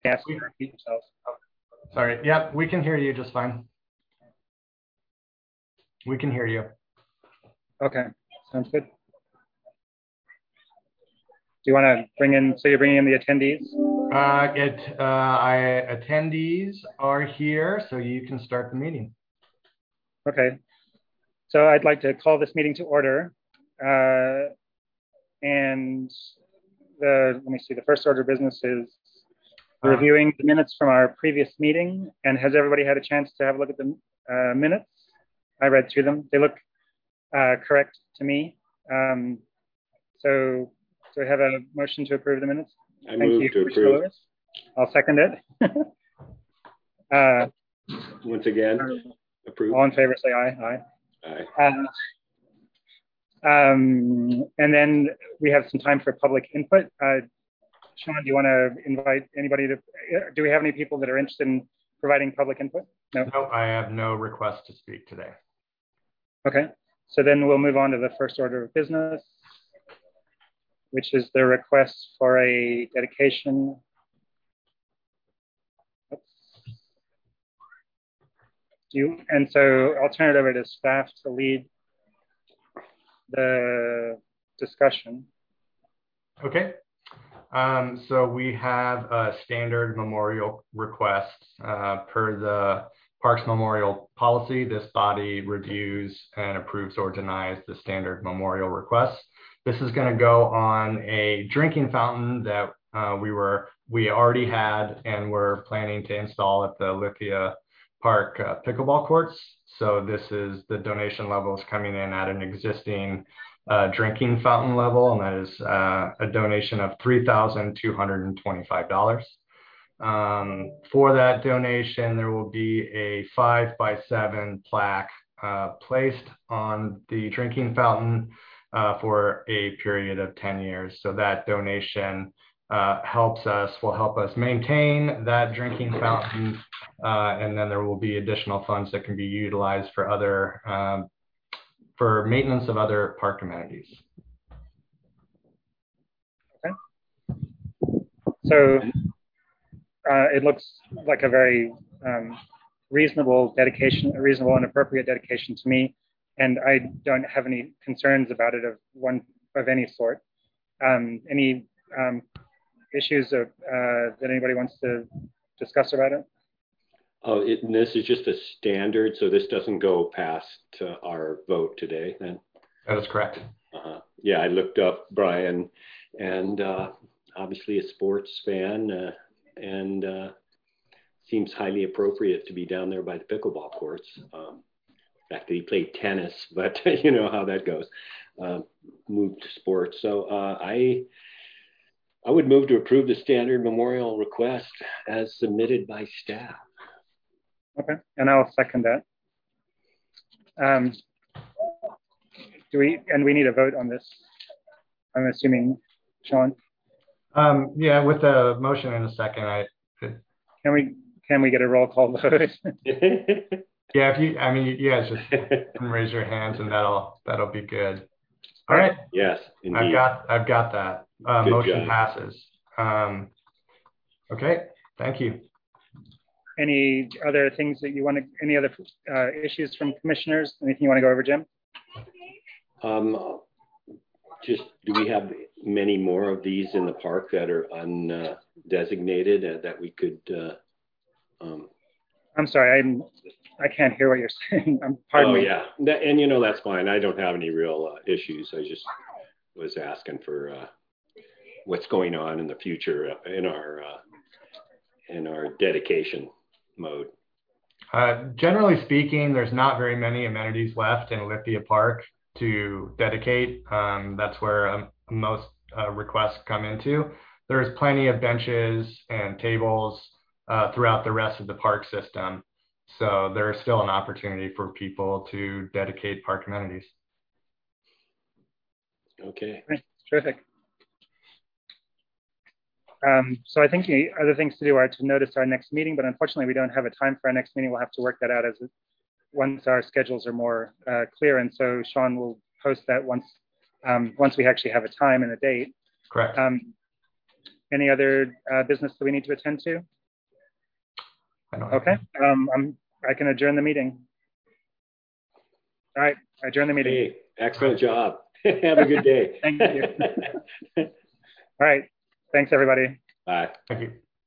ask you to repeat yourself. Sorry. Yep, we can hear you just fine. We can hear you. Okay, sounds good. Do you want to bring in, so you're bringing in the attendees? Attendees are here, so you can start the meeting. Okay, so I'd like to call this meeting to order. And let me see, the first order of business is reviewing the minutes from our previous meeting. And has everybody had a chance to have a look at the minutes? I read through them. They look correct to me. So do I have a motion to approve the minutes? I move to approve. Lewis. I'll second it. Once again, approve. All in favor, say aye. Aye. And then we have some time for public input. Sean, do you want to invite anybody to, do we have any people that are interested in providing public input? No? No, I have no request to speak today. Okay, so then we'll move on to the first order of business, which is the request for a dedication. And so I'll turn it over to staff to lead the discussion. Okay. So we have a standard memorial request per the Parks Memorial Policy. This body reviews and approves or denies the standard memorial request. This is going to go on a drinking fountain that we already had and we're planning to install at the Lithia Park pickleball courts. So this is the donation levels coming in at an existing drinking fountain level, and that is a donation of $3,225. For that donation, there will be a 5x7 plaque placed on the drinking fountain for a period of 10 years. So that donation will help us maintain that drinking fountain, and then there will be additional funds that can be utilized for other for maintenance of other park amenities. Okay. So it looks like a very reasonable dedication, a reasonable and appropriate dedication to me, and I don't have any concerns about it of any sort. Any issues that anybody wants to discuss about it? Oh, this is just a standard, so this doesn't go past our vote today, then? That is correct. Yeah, I looked up Brian, and obviously a sports fan, and seems highly appropriate to be down there by the pickleball courts. In fact, he played tennis, but you know how that goes. Moved to sports. So I would move to approve the standard memorial request as submitted by staff. Okay, and I'll second that. We need a vote on this, I'm assuming, Sean? Yeah, with a motion in a second, Can we get a roll call vote? Yeah, you guys just can raise your hands and that'll be good. All right. Yes, indeed. I've got that. Motion passes. Okay, thank you. Any other things that you want to, any other issues from commissioners? Anything you want to go over, Jim? Just, do we have many more of these in the park that are undesignated that we could? I'm sorry, I can't hear what you're saying. Pardon me. Yeah, and that's fine. I don't have any real issues. I just was asking for what's going on in the future in our dedication mode. Generally speaking, there's not very many amenities left in Lithia Park to dedicate. That's where most requests come into. There's plenty of benches and tables throughout the rest of the park system. So there's still an opportunity for people to dedicate park amenities. Okay. Terrific. So I think the other things to do are to notice our next meeting, but unfortunately we don't have a time for our next meeting. We'll have to work that out once our schedules are more clear. And so Sean will post that once we actually have a time and a date. Correct. Any other business that we need to attend to? I don't have Okay. I can adjourn the meeting. All right. I adjourn the meeting. Hey, excellent job. Have a good day. Thank you. All right. Thanks, everybody. Bye. Thank you.